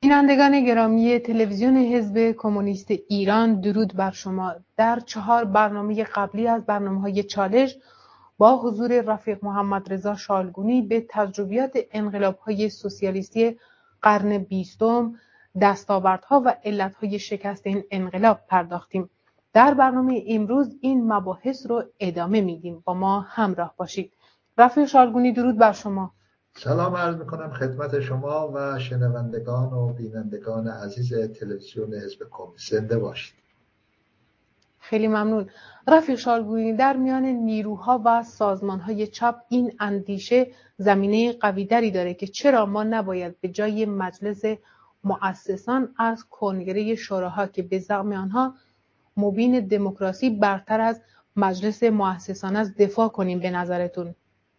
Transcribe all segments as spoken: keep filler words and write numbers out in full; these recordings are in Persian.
بینندگان گرامی تلویزیون حزب کمونیست ایران، درود بر شما. در چهار برنامه قبلی از برنامه‌های چالش با حضور رفیق محمد رضا شالگونی به تجربیات انقلاب‌های سوسیالیستی قرن بیستم، دستاوردها و علت‌های شکست این انقلاب پرداختیم. در برنامه امروز این مباحث رو ادامه میدیم. با ما همراه باشید. رفیق شالگونی، درود بر شما. سلام عرض میکنم خدمت شما و شنوندگان و بینندگان عزیز تلویزیون حزب کمونیست. زنده باشید. خیلی ممنون. رفیق شالگونی، در میان نیروها و سازمانهای چپ این اندیشه زمینه قوی‌تری داره که چرا ما نباید به جای مجلس مؤسسان از کنگره شوراها که به زعم آنها مبین دموکراسی برتر از مجلس مؤسسان است دفاع کنیم؟ به نظرتون؟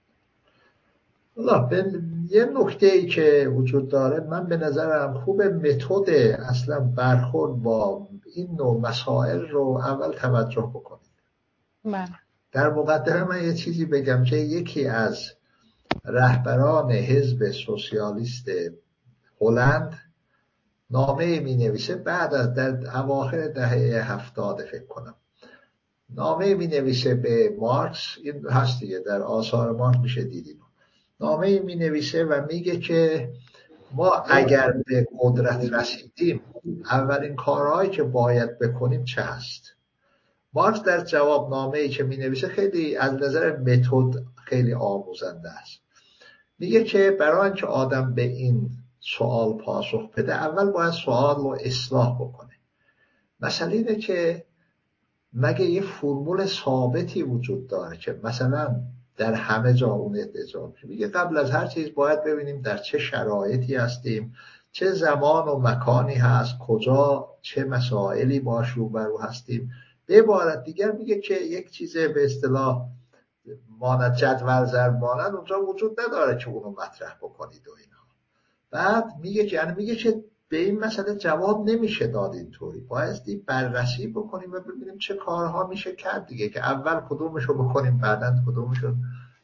الله، به یه نکته ای که وجود داره، من به نظرم خوب متد اصلا برخورد با این نوع مسائل رو اول توجه بکنید. بله. در مقدمه من یه چیزی بگم که یکی از رهبران حزب سوسیالیست هلند نامه می نویسه بعد از در اواخر دهه هفتاد فکر کنم، نامه می نویسه به مارکس. این هست دیگه، در آثار مارکس میشه دیدیم. نامه می نویسه و میگه که ما اگر به قدرت رسیدیم اولین کارهایی که باید بکنیم چه هست. مارکس در جواب نامه‌ای که می نویسه خیلی از نظر متد خیلی آموزنده است. میگه که برای اینکه آدم به این سوال پاسخ بده اول باید سوال رو اصلاح بکنه. مثلا اینه که مگه یه فرمول ثابتی وجود داره که مثلا در همه جا اون ادعا میشه؟ میگه قبل از هر چیز باید ببینیم در چه شرایطی هستیم، چه زمان و مکانی هست، کجا چه مسائلی باش روبرو هستیم. به عبارت دیگر میگه که یک چیز به اصطلاح مانند جدول ضرب مانند اونجا وجود نداره که اونو مطرح بکنید و اینا. بعد میگه یعنی میگه که به این مسئله جواب نمیشه داد اینطوری، بایستی بررسی بکنیم و ببینیم چه کارها میشه کرد دیگه، که اول کدومشو بکنیم بعداً کدومشو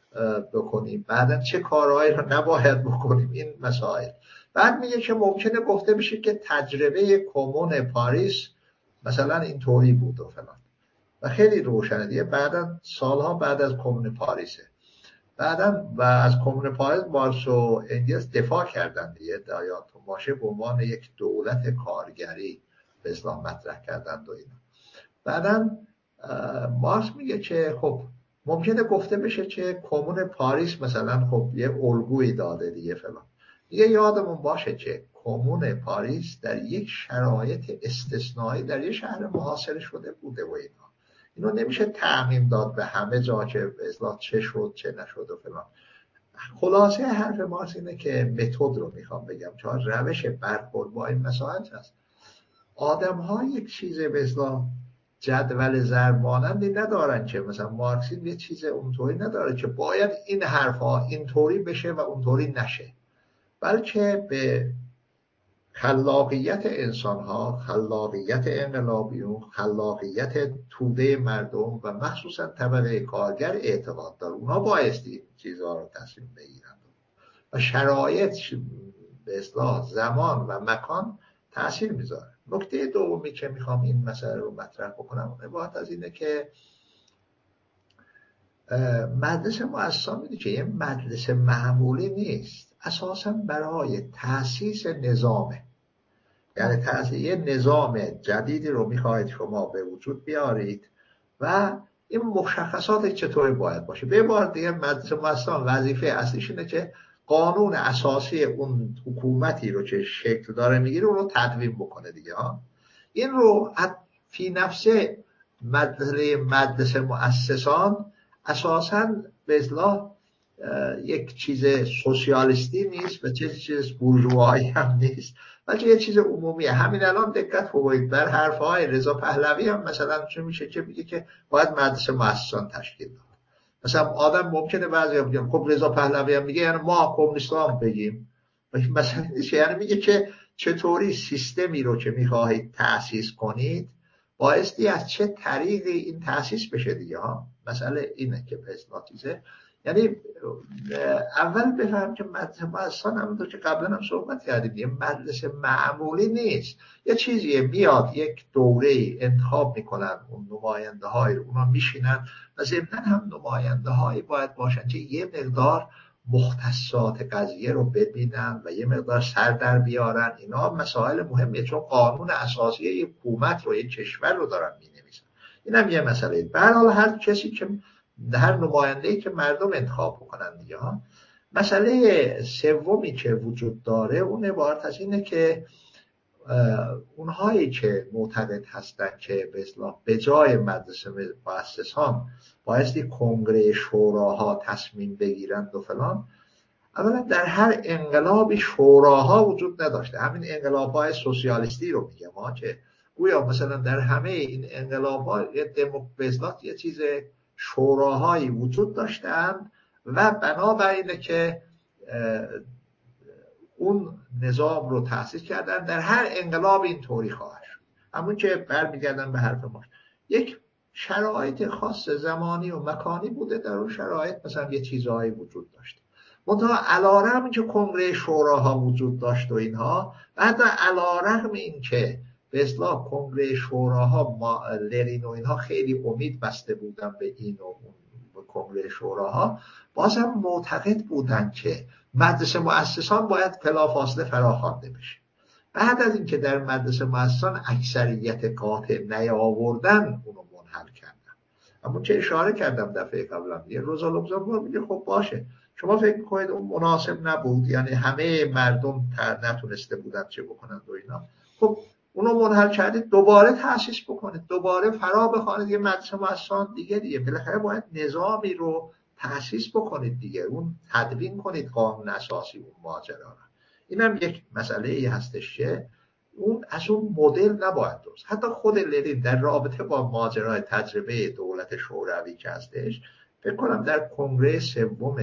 بکنیم، بعداً چه کارهایی رو نباید بکنیم، این مسائل. بعد میگه که ممکنه گفته بشه که تجربه کمون پاریس مثلا اینطوری بود و فلان و خیلی روشنه دیگه. بعداً سالها بعد از کمون پاریسه، بعدم و از کمون پاریس مارکس و انگلس دفاع کردن دیگه، ادعایاتون باشه به عنوان یک دولت کارگری به اصطلاح مطرح کردن و اینا. بعدم مارکس میگه که خب ممکنه گفته بشه که کمون پاریس مثلا خب یه الگویی داده دیگه فلان. دیگه یادمون باشه که کمون پاریس در یک شرایط استثنایی در یک شهر محاصره شده بوده و اینا. اینو نمیشه تعمیم داد به همه جا که به اصطلاح چه شد چه نشد و فلان. خلاصه حرف مارکس اینه که متد رو میخوام بگم، چون روش برخورد با این مسائل هست. آدم ها یک چیز به اصطلاح جدول ضرب مانندی ندارن که مثلا مارکسیسم یه چیز اونطوری نداره که باید این حرفا اینطوری بشه و اونطوری نشه، بلکه به خلاقیت انسان‌ها، خلاقیت انقلابیون، خلاقیت توده مردم و مخصوصا طبقه کارگر اعتقاد داره. اونها بایستی این چیزها رو تصمیم بگیرن و شرایط به اصطلاح زمان و مکان تأثیر میذاره. نکته دومی که میخوام این مسئله رو مطرح بکنم عبارت از اینه که مجلس مؤسسان میدونی که یه مجلس معمولی نیست، اساساً برای تأسیس نظامه. یعنی تأسیس یه نظام جدیدی رو میخواهید شما به وجود بیارید و این مشخصات چطوری باید باشه. به عبارت دیگه مجلس مؤسسان وظیفه اصلیش اینه که قانون اساسی اون حکومتی رو که شکل داره میگیره اون رو تدوین بکنه دیگه ها. این رو فی نفسه مجلس مؤسسان اساساً به اصطلاح یک چیز سوسیالیستی نیست و چیز چیز بورژوایی هم نیست، بلکه یه چیز عمومیه. همین الان دقت بکنید بر حرفهای رضا پهلوی هم مثلا چه میشه که میگه که باید مجلس مؤسسان تشکیل داد. مثلا آدم ممکنه بعضی بگن خب رضا پهلوی هم میگه یعنی ما کمونیست‌ها هم بگیم، مثلا یعنی میگه که چطوری سیستمی رو که میخواهید تأسیس کنید بایستی از چه طریقی این تأسیس بشه دیگه ها. مسئله اینه که به اصطلاح چیزه، یعنی اول بفهم که مدرسه مؤسسان همونطور که قبلا هم صحبت کردیم یه مدرسه معمولی نیست، یه چیزیه میاد یک دوره انتخاب میکنن اون نماینده های رو، اونا میشینن و ضمناً هم نماینده هایی باید باشن که یه مقدار مختصات قضیه رو ببینن و یه مقدار سر در بیارن. اینا مسائل مهمیه چون قانون اساسی یک حکومت رو یک کشور رو دارن مینویسن. اینم یه مسئله. به هر حال هر کسی که هر نماینده‌ای که مردم انتخاب بکنن دیگه ها. مسئله سومی که وجود داره اون عبارت از اینه که اونهایی که معتقد هستن که به اصطلاح به جای مدرسه مؤسسان بایستی کنگره شوراها تصمیم بگیرند و فلان، اولا در هر انقلابی شوراها وجود نداشته. همین انقلاب‌های سوسیالیستی رو میگم ما که گویا مثلا در همه این انقلاب‌ها به اصطلاح یه چیز شوراهایی وجود داشتند و بنابر اینه که اون نظام رو تأسیس کردن. در هر انقلاب این طوری خواهد شد. همون که برمیگردن به حرف ما، یک شرایط خاص زمانی و مکانی بوده، در اون شرایط مثلا یه چیزهایی وجود داشته. منتها علی‌رغم که کنگره شوراها وجود داشت و اینها، بعد علی‌رغم این که به اصطلاح کنگره شوراها ما لنین و اینها خیلی امید بسته بودن به این و اون کنگره شوراها، بازم معتقد بودن که مدرسه مؤسسان باید بلافاصله فراخوانده بشه. بعد از اینکه در مدرسه مؤسسان اکثریت قاطع نیاوردن اونو منحل کردن. اما چه اشاره کردم دفعه قبلا، یه روزا لوکزامبورگ میگه خب باشه شما فکر میکنید اون مناسب نبود، یعنی همه مردم نتونسته بودن چه بکنن و اینا، خب اونو منحل کردید دوباره تأسیس بکنید، دوباره فرا بخوانید یه مدرسه مؤسسان دیگه دیگه بالاخره باید نظامی رو تأسیس بکنید دیگه، اون تدوین کنید قانون اساسی اون ماجرا رو. اینم یک مسئله ای هستش که اون از اون مدل نباید درست. حتی خود لنین در رابطه با ماجرای تجربه دولت شوروی که هستش، فکر کنم در کنگره سوم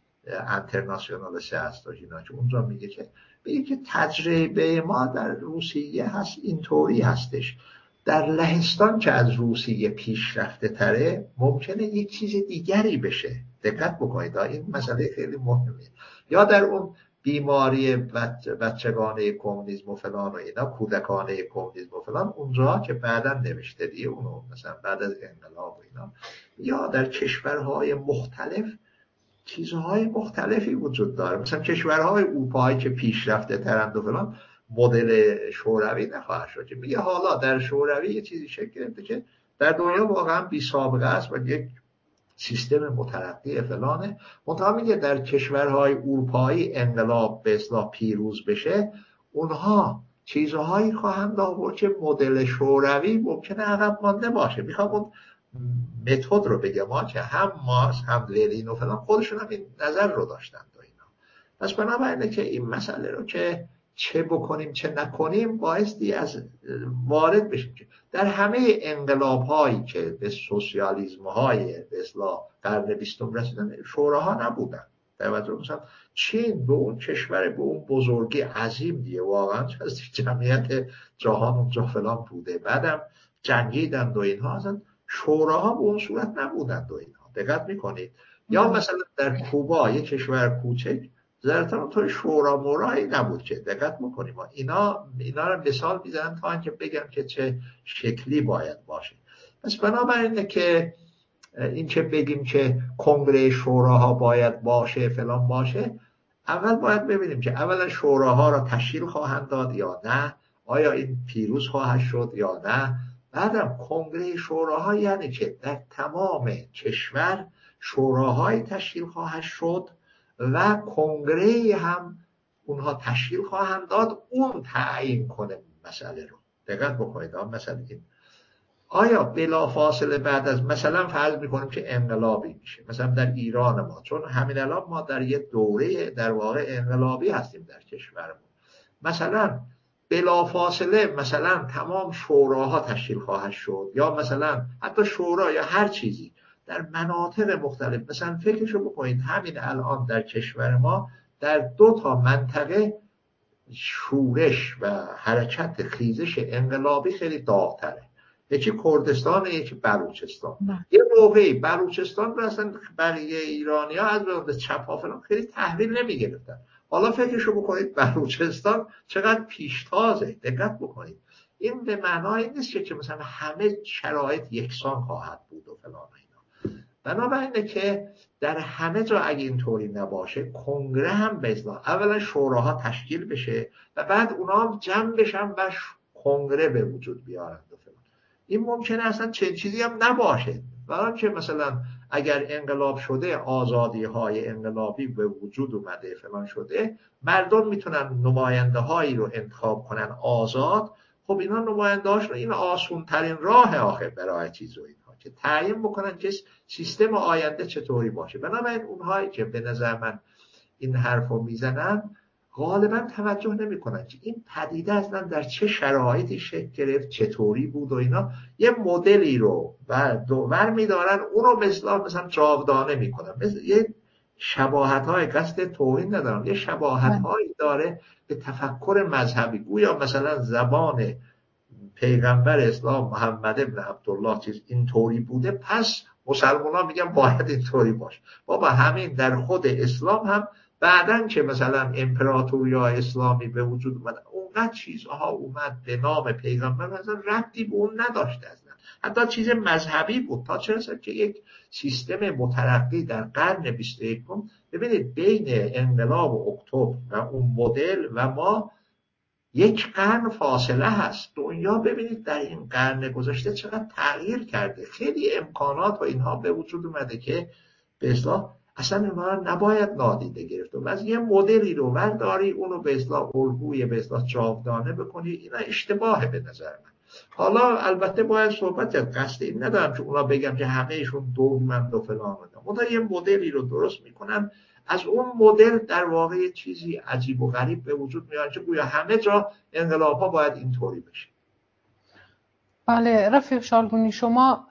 انترناسیونال سه هستش اینا که اونجا میگه که میگه که تجربه ما در روسیه هست اینطوری هستش، در لهستان که از روسیه پیشرفته تره ممکنه یک چیز دیگری بشه. دقت بکنید این مسئله خیلی مهمه. یا در اون بیماری بچ بچگانه کمونیسم و فلان و اینا، کودکانه کمونیسم و فلان، اونجا که بعداً نوشته دیگه اونو مثلا بعد از انقلاب و اینا، یا در کشورهای مختلف چیزهای مختلفی وجود داره. مثلا کشورهای اروپایی که پیشرفته ترند و فلان مدل شوروی نخواهد شد. که میگه حالا در شوروی یه چیزی شکل گرفته که در دنیا واقعا بی سابقه است و یک سیستم مترقی فلانه. منتها میگه در کشورهای اروپایی انقلاب به اصطلاح پیروز بشه، اونها چیزهایی خواهند آورد که مدل شوروی ممکنه عقب مانده باشه. میخوام اون متد رو بگم ما که هم مارکس هم لنین و فلان خودشون هم این نظر رو داشتن و اینا. پس بنابراینه که این مسئله رو که چه بکنیم چه نکنیم بایستی از وارد بشیم که در همه انقلاب هایی که به سوسیالیسم های به اصطلاح قرن بیستم رسیدن شوراها نبودن. در مثلا چین به اون کشور به اون بزرگی عظیم دیگه واقعا از جمعیت جهان اونجا فلان بوده، بعدم جنگیدند و اینها، اصلا شوراها به اون صورت نبودند و اینها. دقت میکنید؟ یا مثلا در کوبا یک کشور کوچک زرتان توی شورا مورایی نبود که. دقت میکنیم اینا اینا رو مثال میزنم تا اینکه بگم که چه شکلی باید باشه. پس بنابراینه که این که بگیم که کنگره شوراها باید باشه فلان باشه، اول باید ببینیم که اولا شوراها را تشکیل خواهند داد یا نه، آیا این پیروز خواهد شد یا نه. بعدم کنگره شوراها یعنی که در تمام کشور شوراهای تشکیل خواهد شد و کنگره هم اونها تشکیل خواهند داد، اون تعیین کنه مسئله رو. دقت بکنید مسئله این آیا بلافاصله بعد از مثلا فرض میکنیم که انقلابی میشه، مثلا در ایران ما، چون همین الان ما در یه دوره در واقع انقلابی هستیم در کشورمون، مثلا بلافاصله مثلا تمام شوراها تشکیل خواهد شد، یا مثلا حتی شورا یا هر چیزی در مناطق مختلف. مثلا فکرشو بکنید همین الان در کشور ما در دو تا منطقه شورش و حرکت خیزش انقلابی خیلی داغ‌تره. یکی کردستان، یکی بلوچستان. نه. یه موقعی بلوچستان رو اصلا بقیه ایرانی ها از به چپ ها فلان خیلی تحویل نمی گرفتن. حالا فکرشو بکنید بلوچستان چقدر پیشتازه. دقت بکنید این به معنای نیست که مثلا همه شرایط یکسان خواهد بود و فلان اینا. بنابراینه که در همه جا اگه اینطوری نباشه کنگره هم به اصطلاح اولا شوراها تشکیل بشه و بعد اونا هم جمع بشن و کنگره به وجود بیارن و فلان. این ممکنه اصلا چنین چیزی هم نباشه. برای که مثلا اگر انقلاب شده آزادی های انقلابی به وجود اومده فلان شده مردم میتونن نماینده هایی رو انتخاب کنن آزاد. خب اینا نماینده هاش رو این آسون ترین راه آخه برای چیز رو اینها که تعیین بکنن که سیستم آینده چطوری باشه. بنابراین اونهایی که به نظر من این حرف رو میزنن غالبا توجه نمی کنن که این پدیده اصلا در چه شرایطی شکل گرفت، چطوری بود و اینا. یه مدلی رو و دور میدارن اون رو مثلا مثلا جاودانه میکنن. مثل یه شباهت های قصد توهین ندارم، یه شباهت هایی داره به تفکر مذهبی. گویا مثلا زبان پیغمبر اسلام محمد ابن عبدالله چیز اینطوری بوده پس مسلمان ها میگن باید اینطوری باشه. بابا همین در خود اسلام هم بعدن که مثلا امپراتوریا اسلامی به وجود اومد اونقدر چیزها اومد به نام پیغمبر مثلا ربطی به اون نداشته اصلا. حتی چیز مذهبی بود تا چه رسد که یک سیستم مترقی در قرن بیست و یکم. ببینید بین انقلاب اکتبر و اون مدل و ما یک قرن فاصله هست. دنیا ببینید در این قرن گذشته چقدر تغییر کرده. خیلی امکانات و اینها به وجود اومده که به اصطلاح اصلا اینها رو نباید نادیده گرفت و از یه مدلی رو ورداری اونو به اصطلاح الگوی به اصطلاح جاودانه بکنی. اینا اشتباهه به نظر من. حالا البته باید صحبت کرد، قصد این ندارم که اونا بگم که همهشون دورمند و فلان و اونا یه مدلی رو درست میکنن. از اون مدل در واقع چیزی عجیب و غریب به وجود میاد که گویا همه جا انقلاب ها باید اینطوری بشه. بله رفیق شالگونی، شما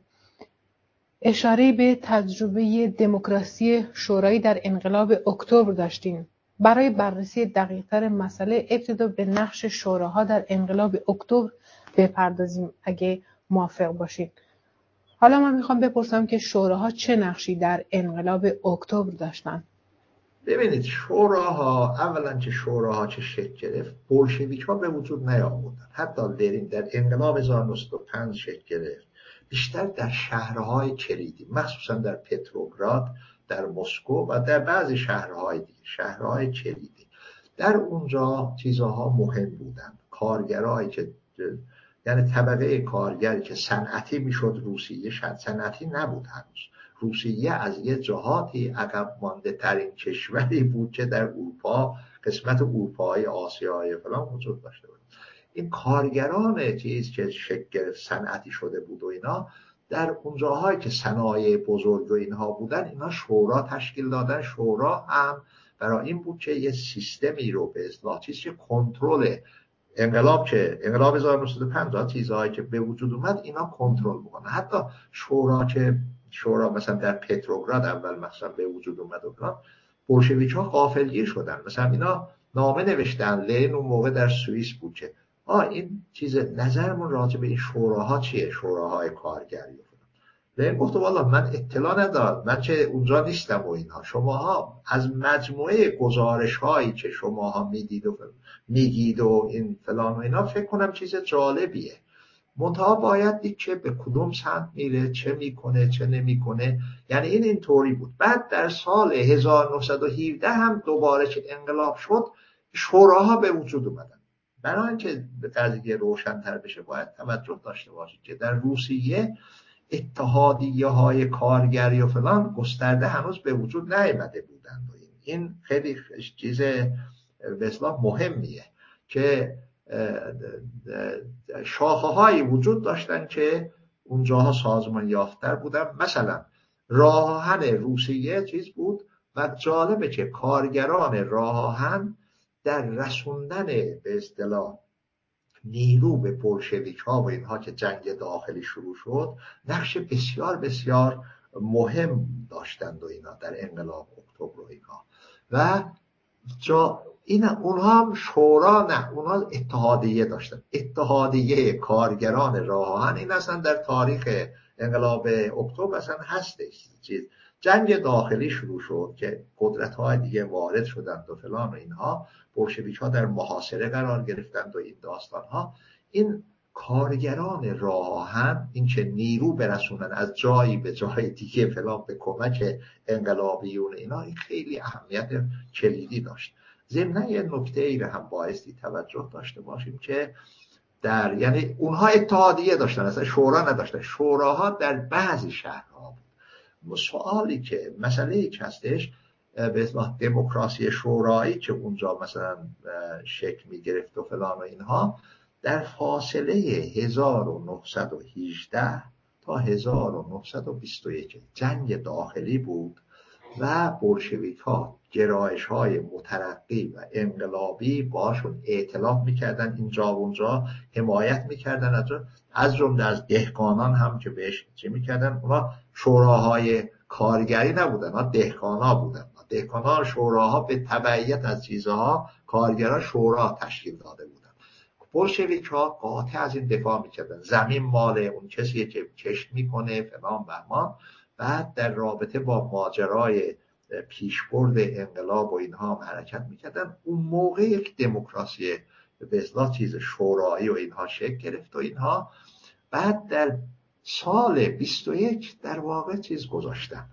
اشاره به تجربه دموکراسی شورایی در انقلاب اکتبر داشتین. برای بررسی دقیق‌تر مسئله ابتدا به نقش شوراها در انقلاب اکتبر بپردازیم اگه موافق باشید. حالا من میخوام بپرسم که شوراها چه نقشی در انقلاب اکتبر داشتن؟ ببینید شوراها اولا که شوراها چه شکل گرفت، بولشویک ها به وجود نیامدن. حتی لنین در انقلاب هزار و نهصد و پنج شکل گرفت بیشتر در شهرهای کلیدی، مخصوصا در پتروگراد، در مسکو و در بعضی شهرهای دیگه، شهرهای کلیدی. در اونجا چیزها مهم بودن. کارگرایی که یعنی طبقه کارگری که صنعتی میشد، روسیه صنعتی نبود هنوز. روسیه از یه جهاتی عقب مانده ترین کشوری بود که در اروپا، قسمت اروپای آسیای فلان وجود داشته بود. این کارگران چیز که شکل گرفت صنعتی شده بود و اینا در اون جاهایی که صنایع بزرگ و اینها بودن اینا شورا تشکیل دادن. شورا هم برای این بود که یه سیستمی رو به اصطلاح چیزی که کنترل انقلاب که انقلاب هزار و نهصد و پنج چیزهایی که به وجود اومد اینا کنترل بکنه. حتی شورا که شورا مثلا در پتروگراد اول مثلا به وجود اومد و فلان، بولشویک ها غافلگیر شدن. مثلا اینا نامه نوشتن، لنین اون موقع در سوئیس بود که آ این چیز نظرمون راجع به این شوراها چیه، شوراهای کارگری. لنین گفت والا من اطلاع ندارم، من چه اونجا نیستم و اینها. شماها از مجموعه گزارش هایی که شماها میدید و میگید و این فلان و اینا فکر کنم چیز جالبیه. منتها باید دید که به کدوم سمت میره، چه میکنه چه نمیکنه. یعنی این اینطوری بود. بعد در سال هزار و نهصد و هفده هم دوباره که انقلاب شد شوراها به وجود اومدن. برای اینکه به قضیه روشن‌تر بشه باید توجه داشته باشید که در روسیه اتحادیه های کارگری و فلان گسترده هنوز به وجود نیامده بودند. این خیلی چیز به اصطلاح مهمیه که شاخه هایی وجود داشتن که اونجاها سازمان یافتر بودن. مثلا راه آهن روسیه چیز بود و جالبه که کارگران راه آهن در رسوندن به اصطلاح نیرو به بولشویک ها و اینها که جنگ داخلی شروع شد نقش بسیار بسیار مهم داشتند و اینا در انقلاب اکتبر و اینا. و جا این اونها هم شورا نه، اونها اتحادیه داشتن. اتحادیه کارگران راه آهن این اصلا در تاریخ انقلاب اکتبر اصلا هستش. چیز جنگ داخلی شروع شد که قدرت‌های دیگه وارد شدند و فلان و اینها، بولشویک‌ها در محاصره قرار گرفتند و این داستان‌ها. این کارگران راه آهن این که نیرو برسونن از جایی به جای دیگه فلان به کمک انقلابیون اینا، این خیلی اهمیت کلیدی داشت. ضمن یه نکته ای رو هم بایستی توجه داشته باشیم که در یعنی اونها اتحادیه داشتن، اصلا شورا نداشتن. شوراها در بعضی شهرها بود. سوالی که مسئله ای که هستش به اصطلاح دموکراسی شورایی که اونجا مثلا شکل می گرفت و فلان و اینها، در فاصله هزار و نهصد و هجده تا هزار و نهصد و بیست و یک جنگ داخلی بود و بولشویک ها گرایش های مترقی و انقلابی باشون ائتلاف میکردن، اینجا و اونجا حمایت میکردن، از جمله از دهقانان هم که بهش چی میکردن. اونا شوراهای کارگری نبودن، اونا دهقانا بودن. دهقانا شوراها به تبعیت از چیزها کارگران شورا تشکیل داده بودن. بولشویک ها قاطع از این دفاع میکردن، زمین مال اون کسیه که کشت میکنه فلان بهمان. بعد در رابطه با ماجرای پیشبرد انقلاب و اینها هم حرکت میکردن. اون موقع یک دموکراسی به اصطلاح چیز شورایی و اینها شکل گرفت و اینها. بعد در سال بیست و یک در واقع چیز گذاشتن،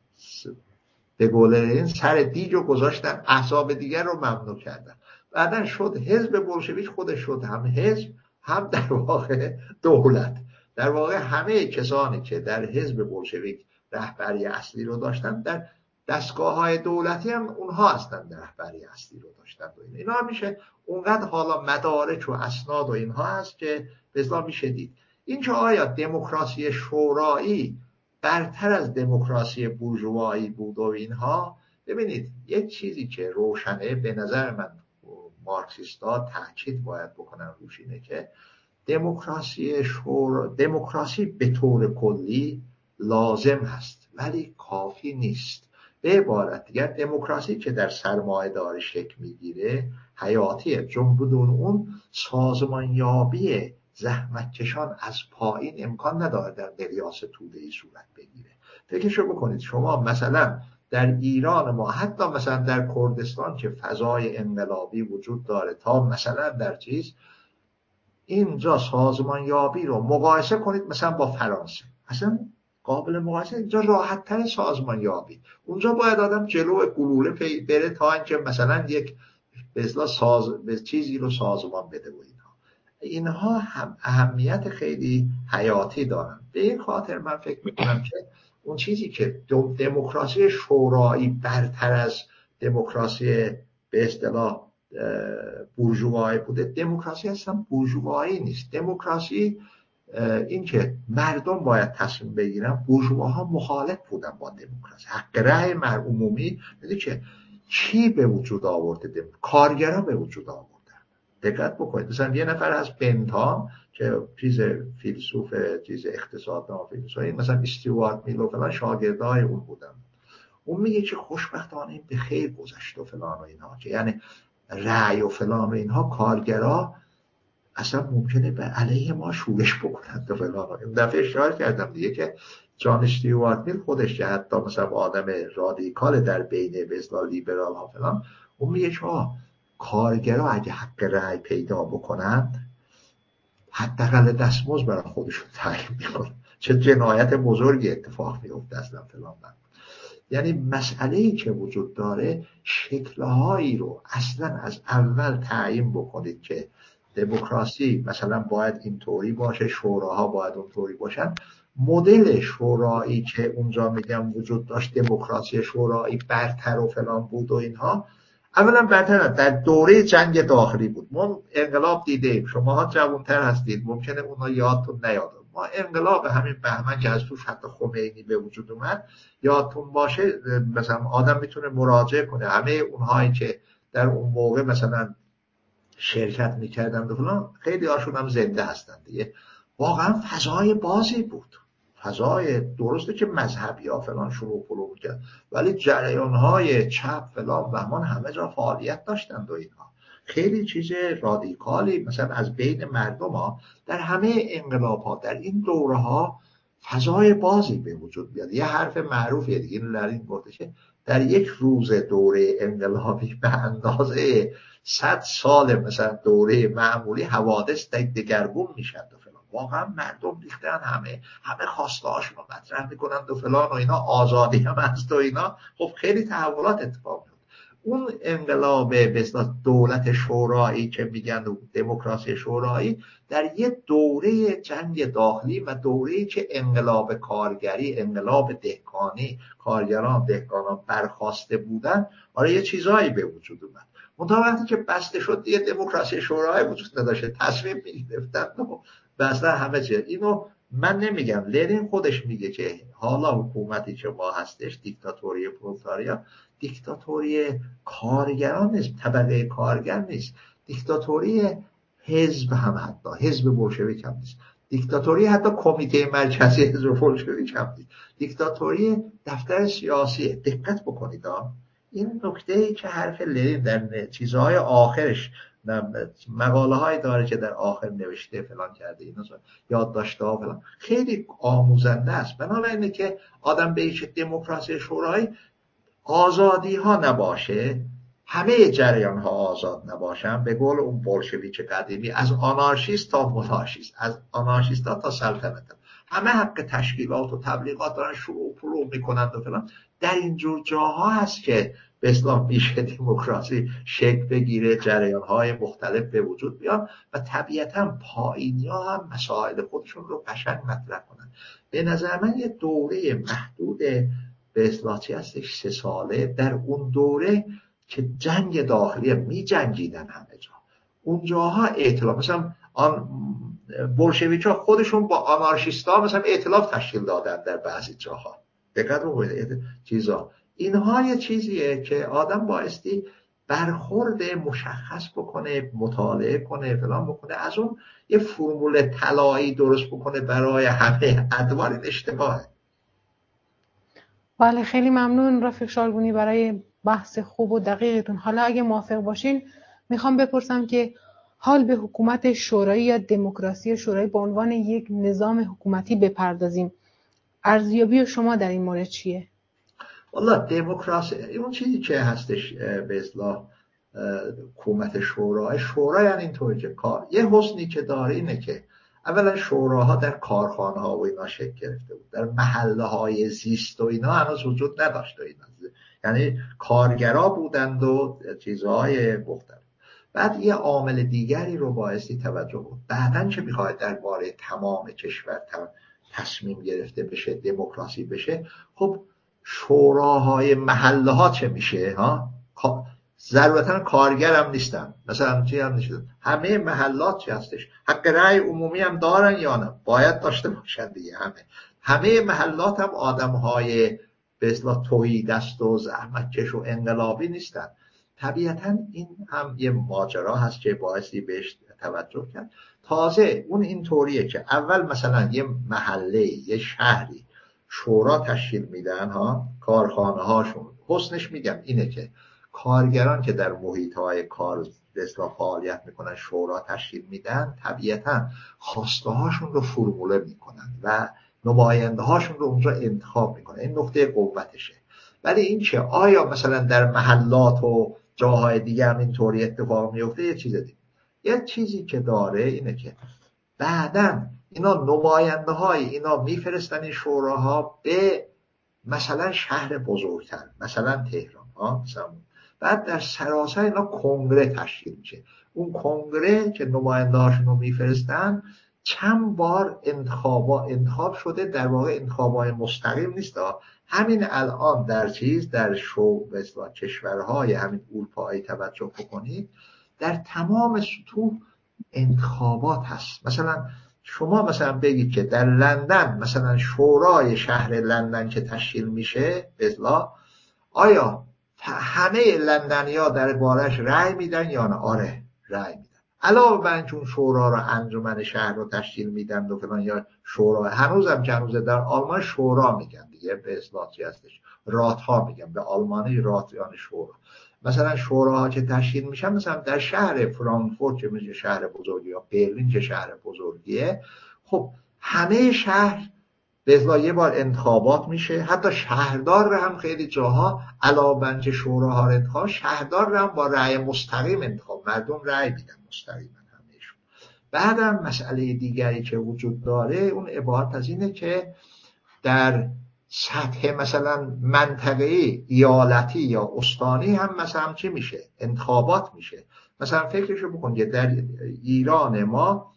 به قول این سر دیج رو گذاشتن، احزاب دیگر رو ممنوع کردن. بعدن شد حزب بولشویک خودش شد هم حزب هم در واقع دولت. در واقع همه کسانی که در حزب بولشویک رهبری اصلی رو داشتن، در دستگاه‌های دولتی هم اونها هستن در رهبری اصلی رو داشتن و اینا. اینا میشه اونقدر حالا مدارک و اسناد و اینها هست که به اصطلاح میشه دید. این که آیا دموکراسی شورایی برتر از دموکراسی بورژوایی بود و اینها، ببینید یک چیزی که روشنه به نظر من مارکسیستا تاکید باید بکنن روش اینه که دموکراسی شورا دموکراسی به طور کلی لازم هست ولی کافی نیست. به عبارت دیگر دموکراسی که در سرمایه‌داری شکل میگیره حیاتیه، چون بدون اون سازمانیابی زحمتکشان از پایین امکان نداره در مقیاس توده‌ای صورت بگیره. فکرشو بکنید شما مثلا در ایران ما، حتی مثلا در کردستان که فضای انقلابی وجود داره، تا مثلا در چیز اینجا سازمانیابی رو مقایسه کنید مثلا با فرانسه، اصلا قابل مقایسه. اینجا راحت تر سازمانیابی، اونجا باید آدم جلو گلوله بره تا اینکه مثلا یک به اصطلاح ساز به چیزی رو سازمان بده و اینها. اینها هم اهمیت خیلی حیاتی دارن. به این خاطر من فکر میکنم که اون چیزی که دموکراسی شورایی برتر از دموکراسی به اصطلاح بورژوایی بوده، دموکراسی اصلا بورژوایی نیست. دموکراسی این که مردم باید تصمیم بگیرن. بورژواها مخالف بودن با دموکراسی. حق رأی عمومی میگه که چی به وجود آورده؟ دموکراسی کارگرا به وجود آورده. دقت بکنید مثلا یه نفر از بنتام که چیز فیلسوف چیز اقتصاددان فیلسوفی مثلا استیوارت میل و فلان شاگردای اون بودن، اون میگه که خوشبختانه این به خیر گذشت و فلان و اینها، که یعنی رأی و فلان و اینها کارگرا اصلا ممکنه به علیه ما شورش بکنند و فلان. این دفعه اشاره کردم دیگه که جان استیوارت میل خودش حتی مثلا آدم رادیکال در بین به اصطلاح لیبرال ها فلان، اون میگه که کارگرها اگه حق رأی پیدا بکنند حداقل دستمزد برای خودشون تعیین میکنن. چه جنایت بزرگی اتفاق میفته اصلا فلان. یعنی مسئله‌ای که وجود داره شکل‌هایی رو اصلا از اول تعیین بکنید که دموکراسی مثلا باید اینطوری باشه، شوراها باید اونطوری باشن. مدل شورایی که اونجا میگم وجود داشت، دموکراسی شورایی برتر و فلان بود و اینها، اولا برتر در دوره جنگ داخلی بود. ما انقلاب دیدیم، شماها جوانتر هستید ممکنه اونا یادتون نیاد. ما انقلاب همین بهمن که از توش حتی خمینی به وجود اومد یادتون باشه، مثلا آدم میتونه مراجعه کنه همه اونهایی که در اون موقع مثلا شرکت میکردن و فلان، خیلی هاشون هم زنده هستن دیگه. واقعا فضای بازی بود، فضای درسته که مذهبی ها فلان شروع پلو کرد، ولی جریان های چپ فلان بهمان همه جا فعالیت داشتند و اینها خیلی چیز رادیکالی مثلا از بین مردم ها در همه انقلاب ها در این دوره ها فضای بازی به وجود بیاد. یه حرف معروفیه دیگه در این گفته که در یک روز دوره انقلابی به اندازه صد سال مثلا دوره معمولی حوادث دگرگون میشن و فلان. واقعا مردم ریختن، همه همه خواستهاشون رو مطرح میکنند و فلان و اینا، آزادی هم هست و اینا. خب خیلی تحولات اتفاق میفته. اون انقلاب به اصطلاح دولت شورایی که میگن دموکراسی شورایی در یه دوره جنگ داخلی و دوره‌ای که انقلاب کارگری، انقلاب دهقانی، کارگران دهقانان برخاسته بودن، آره یه چیزایی به وجود اومد. منتها وقتی که بسته شد دیگه دموکراسی شورایی وجود نداشته، تصمیم میگرفتن و بسته همه چیز. اینو من نمیگم، لنین خودش میگه که حالا حکومتی که ما هستش دیکتاتوری پرولتاریا، دیکتاتوری کارگران نیست، طبقه کارگر نیست، دیکتاتوری حزب هم، حتی حزب بولشویک هم نیست، دیکتاتوری حتی کمیته مرکزی حزب بولشویک هم نیست، دیکتاتوری دفتر سیاسیه. دقت بکنید ها، این نکته‌ای که حرف لنین در چیزهای آخرش، مقاله های داره که در آخر نوشته فلان کرده، اینا یادداشته ها فلان، خیلی آموزنده است. بنابراینه که آدم به هیچ دموکراسی شورایی آزادی ها نباشه، همه جریان ها آزاد نباشن، به قول اون بولشویک قدیمی از آنارشیست تا منارشیست، از آنارشیست تا سلطنت، همه حق تشکیلات و تبلیغات دارن شروع پلو میکنند و فلان. در اینجور جاها هست که به اصطلاح میشه دموکراسی شکل بگیره، جریان های مختلف به وجود بیان و طبیعتا پایینی ها هم مسائل خودشون رو قشنگ مطرح کنن. به نظر من یه دوره محدود به اصطلاح چی هستش، سه ساله، در اون دوره که جنگ داخلی می جنگیدن همه جا، اون جاها ائتلاف، مثلا آن بولشویک ها خودشون با آنارشیستا مثلا ائتلاف تشکیل دادن در بعضی جاها. دقت بکنید چیزا، اینها یه چیزیه که آدم بایستی برخورد مشخص بکنه، مطالعه کنه، فلان بکنه، از اون یه فرمول طلایی درست بکنه برای همه ادوار. اشتباهه. بله، خیلی ممنون رفیق شالگونی برای بحث خوب و دقیقتون. حالا اگه موافق باشین میخوام بپرسم که حال به حکومت شورایی یا دموکراسی شورایی به عنوان یک نظام حکومتی بپردازیم. ارزیابی شما در این مورد چیه؟ والا دموکراسی اون چیزی که هستش به اصطلاح حکومت شورای شورا، یعنی اینطوری که کار یه حسنی که داره اینه که اولا شوراها در کارخانه ها و اینا شکل گرفته بود، در محله های زیست و اینا هنوز وجود نداشت و اینا. یعنی کارگرا بودند و چیزهای مختلف. بعد یه عامل دیگری رو بایستی توجه بود، بعدن چه میخواد درباره تمام کشور تصمیم گرفته بشه، دموکراسی بشه، خب شوراهای محله ها چه میشه ها؟ ضرورتا کارگر هم نیستن، مثلا چی هم نیستن، همه محلات چی هستش، حق رأی عمومی هم دارن یا نه؟ باید داشته باشن دیگه. همه همه محلات هم آدم های به اصطلاح توحیدست و زحمتکش و انقلابی نیستن. طبیعتا این هم یه ماجرا هست که باعثی بهش توجه کرد. تازه اون اینطوریه که اول مثلا یه محله، یه شهری شورا تشکیل میدن ها، کارخانه هاشون. حسنش میگم اینه که کارگران که در محیط های کار به اصطلاح فعالیت میکنن شورا تشکیل میدن، طبیعتا خواسته هاشون رو فرموله میکنن و نماینده هاشون رو اونجا انتخاب میکنن. این نقطه قوتشه. ولی این که آیا مثلا در محلات و جاهای دیگه هم اینطوری اتفاق میفته، یه چیز دیگه. یه چیزی که داره اینه که بعداً اینا نماینده های اینا میفرستن این شوراها به مثلا شهر بزرگتر، مثلا تهران ها، مثلا بعد در سراسر اینا کنگره تشکیل میشه. اون کنگره که نماینده هاشون رو میفرستن چند بار انتخابا انتخاب شده، در واقع انتخابای مستقیم نیست. همین الان در چیز در شو مثلا کشورهای همین اروپایی توجه بکنید، در تمام سطوح انتخابات هست. مثلا شما مثلا بگید که در لندن مثلا شورای شهر لندن که تشکیل میشه بزلا، آیا همه لندنیا در بارش رأی میدن یا نه؟ آره رأی میدن. علاوه بر اینکه اون شورا رو انجمن شهر رو تشکیل میدن و فلان، یا شورا، هنوزم که هنوز در آلمان شورا میگن دیگه، به اصطلاح چی هستش، رات‌ها میگن، به آلمانی رات یعنی شورا. مثلا شوراها که تشکیل میشن، مثلا در شهر فرانکفورت که میشه شهر بزرگی، یا برلین که شهر بزرگیه، خب همه شهر به اصطلاح یه بار انتخابات میشه. حتی شهردار رو هم خیلی جاها علاوه بر اینکه شوراها رو انتخاب، شهردار رو هم با رأی مستقیم انتخاب، مردم رأی میدن مستقیما همه‌شون. بعدم مسئله دیگری که وجود داره اون عبارت از اینه که در سطح مثلا منطقه‌ای، ایالتی یا استانی هم مثلا چی میشه؟ انتخابات میشه. مثلا فکرشو بکنید در ایران ما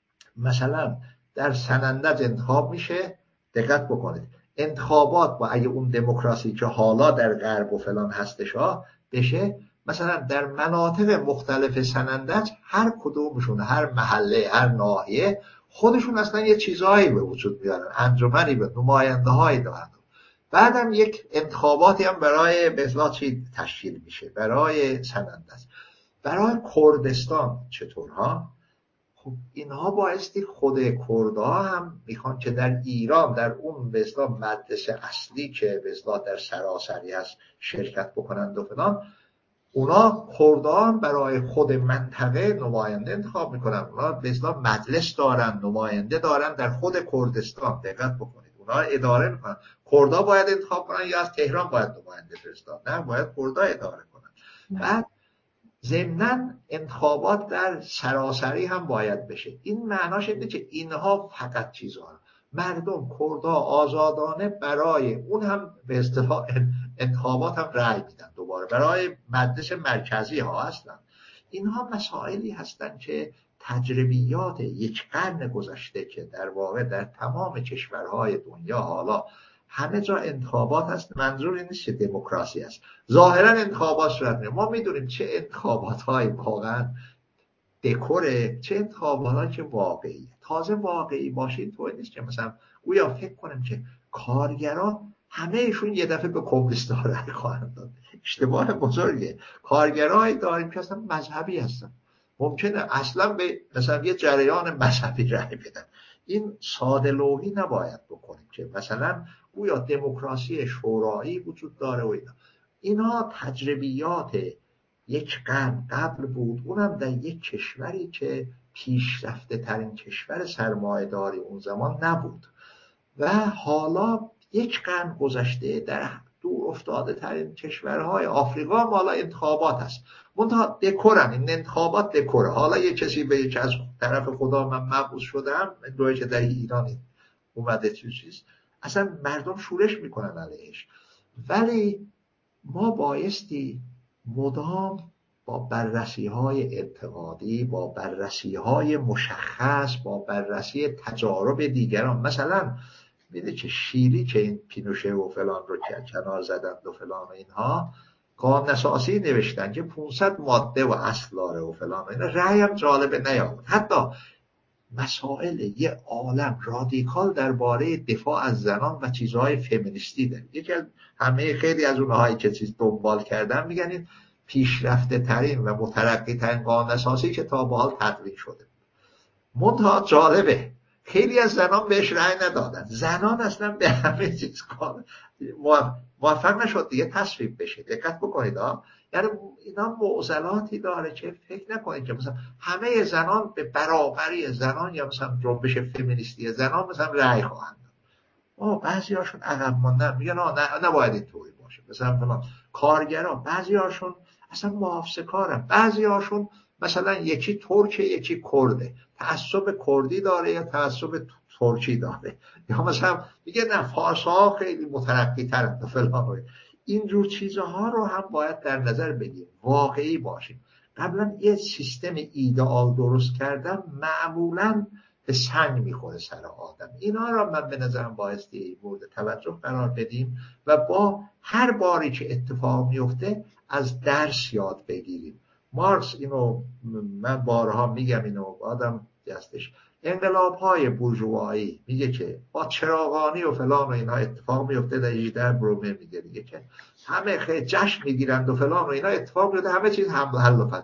مثلا در سنندج انتخاب میشه. دقت بکنید انتخابات با اگه اون دموکراسی که حالا در غرب و فلان هستش ها بشه، مثلا در مناطق مختلف سنندج هر کدومشون، هر محله، هر ناحیه خودشون اصلا یه چیزهایی به وجود میارن، انجمنی به نماینده هایی دارن. بعدم یک انتخاباتی هم برای به اصطلاح چی تشکیل میشه برای سنندج. برای کردستان چطور ها؟ خب اینها بایستی خود کردها هم میخوان که در ایران در اون به اصطلاح مجلس اصلی که به اصطلاح در سراسری هست شرکت بکنند و فلان، اونا کردها هم برای خود منطقه نماینده انتخاب میکنن. اونا به اصطلاح مجلس دارن، نماینده دارن در خود کردستان. دقت بکنید اونا اداره میکنن. کردها باید انتخاب کنن یا از تهران باید نماینده فرستاد؟ نه، باید کردها اداره کنن. بعد ضمناً انتخابات در سراسری هم باید بشه. این معناش اینه که اینها فقط چیزها مردم کردها آزادانه برای اون هم به اصطلاح انتخابات هم رأی میدن، دوباره برای مجلس مرکزی ها هستن. اینها مسائلی هستن که تجربیات یک قرن گذشته که در واقع در تمام کشورهای دنیا حالا همه جا انتخابات هست. منظور این نیست که دموکراسی است، ظاهرا انتخابات صورت میگیره. ما میدونیم چه انتخابات های واقعا دکوره، چه انتخابات های که واقعیه. تازه واقعی باشه اینطور نیست که مثلا گویا فکر کنیم که کارگران همهشون یه دفعه به کمونیست‌ها رأی خواهند داد. اشتباه بزرگه. کارگرایی داریم که اصلا مذهبی هستن، ممکنه اصلا به مثلا یه جریان مذهبی رأی بدن. این ساده لوحی نباید بکنیم که مثلا گویا دموکراسی شورایی وجود داره و اینا. اینا تجربیات یک قرن قبل بود، اونم در یک کشوری که پیشرفته ترین کشور سرمایه‌داری اون زمان نبود. و حالا یک قرن گذشته در دور افتاده ترین کشورهای آفریقا هم حالا انتخابات هست. منتها دکورن، این انتخابات دکوره. حالا یه کسی به یک از طرف خدا من مبعوث شدم، دوی که در ایران اومده چیز، اصلا مردم شورش میکنن علیهش. ولی ما بایستی مدام با بررسی های اعتقادی، با بررسی های مشخص، با بررسی تجارب دیگران، مثلا میده که شیلی که این پینوشه و فلان رو کنار زدند و فلان و اینها، قانون اساسی نوشتن که پانصد ماده و اصل داره و فلان و اینا، رأی هم جالبه نیامد. حتی مسائل یه عالم رادیکال درباره دفاع از زنان و چیزهای فمینیستی داره. یکی از همه خیلی از اونهایی که چیز دنبال کردن میگن این پیشرفته ترین و مترقی ترین قانون اساسی که تا به حال تدوین شده. منتها جالبه خیلی از زنان بهش رأی ندادن. زنان اصلا به همه چیز موفق نشد دیگه تصویب بشه. دقت بکنید ها، یعنی اینا معضلاتی داره که فکر نکنید که مثلا همه زنان به برابری زنان یا مثلا جنبش فمینیستی زنان مثلا رأی خواهند داد. بعضی‌هاشون عقب ماندن، میگن نه نباید اینطوری باشه. مثلا فلان کارگرا بعضی‌هاشون اصلا محافظه‌کارن، بعضی‌هاشون مثلا یکی ترک یکی کرده، تعصب کردی داره یا تعصب ترکی داره، یا مثلا میگه نه فارس‌ها خیلی مترقی ترند و فلان. اینجور چیزها رو هم باید در نظر بگیریم، واقعی باشیم. قبلا یه سیستم ایدئال درست کردن معمولاً به سنگ میخوره سر آدم. اینا رو من به نظرم بایستی مورد توجه قرار بدیم و با هر باری که اتفاق میفته از درس یاد بگیریم. مارکس اینو من بارها میگم، اینو آدم دستش انقلاب‌های بورژوایی میگه که با چراغانی و فلان و اینها اتفاق میفته. در هجده برومه میگه دیگه که همه خیلی جشن میگیرند و فلان و اینا اتفاق میفته، همه چیز هم حل و فصل.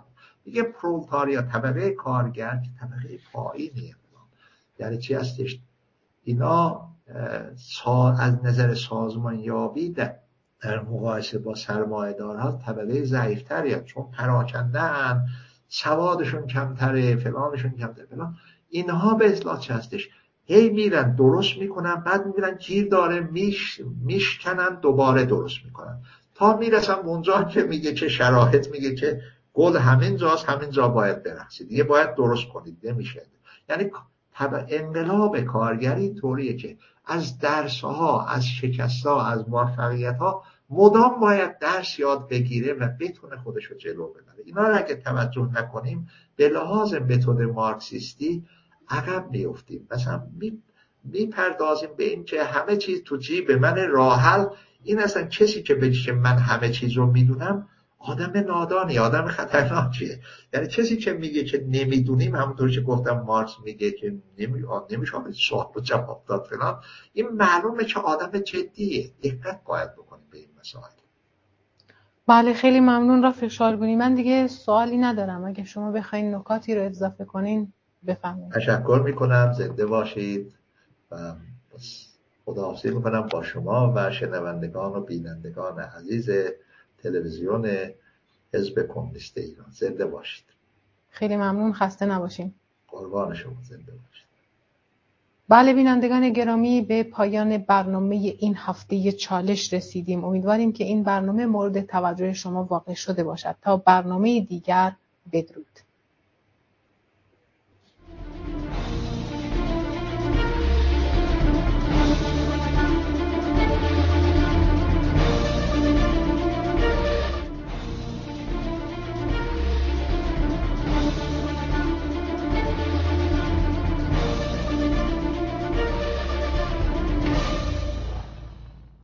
میگه پرولتاریا، طبقه کارگر که طبقه پایینیه. یعنی چی هستش؟ اینا از نظر سازمانیابی در مقایسه با سرمایه‌دارها طبقه ضعیف‌تری، چون پراکنده‌اند، سوادشون کمتره، فلانشون کمتره، فلان. اینها به اصطلاح چی هستش؟ هی میرن درست میکنن، بعد میبینن گیر داره، میش میشکنن، دوباره درست میکنن تا میرسن اونجا که میگه که شرایط میگه که گل همین جاست، همین جا باید برقصید، دیگه باید درست کنید، نمیشه. یعنی انقلاب کارگری طوریه که از درس‌ها، از شکست‌ها، از موفقیت‌ها مدام باید درس یاد بگیره و بتونه خودش رو جلو ببره. اینا رو اگه توجه نکنیم به لحاظ متد مارکسیستی عقب میافتیم. مثلا میپردازیم به این که همه چیز تو جیب من، راه حل این. اصلا کسی که بگه من همه چیز رو میدونم آدم نادانی، آدم خطرناکیه. یعنی کسی که میگه که نمیدونیم، همونطور که گفتم مارکس میگه که نمیشه سوال رو جواب داد فلان، این معلومه که آدم جدیه. دقت باید بکنیم به این مسائل. بله، خیلی ممنون رفیق شالگونی. من دیگه سوالی ندارم، اگه شما بخواین نکاتی رو اضافه کنین بفرمایید. تشکر میکنم، زنده باشید و خداحافظی میکنم با شما و شنوندگان و بینندگان عزیز تلویزیون حزب کمونیست ایران. زنده باشید. خیلی ممنون، خسته نباشین. قربان شما، زنده باشید. بله بینندگان گرامی، به پایان برنامه این هفته چالش رسیدیم. امیدواریم که این برنامه مورد توجه شما واقع شده باشد. تا برنامه دیگر، بدرود.